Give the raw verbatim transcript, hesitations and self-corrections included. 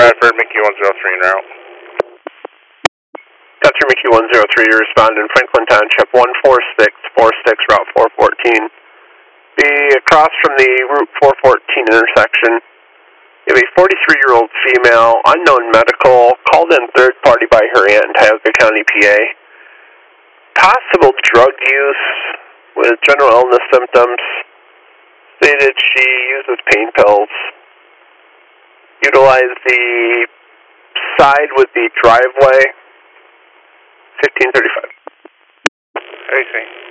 Bradford, Mickey one zero three en route. Catcher Mickey one zero three, you respond in Franklin Township one four six four six, Route four fourteen. Be across from the Route four fourteen intersection. You have a forty-three-year-old female, unknown medical, called in third party by her aunt in Tioga County, P A. Possible drug use with general illness symptoms. Stated she uses pain pills. Utilize the side with the driveway. fifteen thirty-five. I see.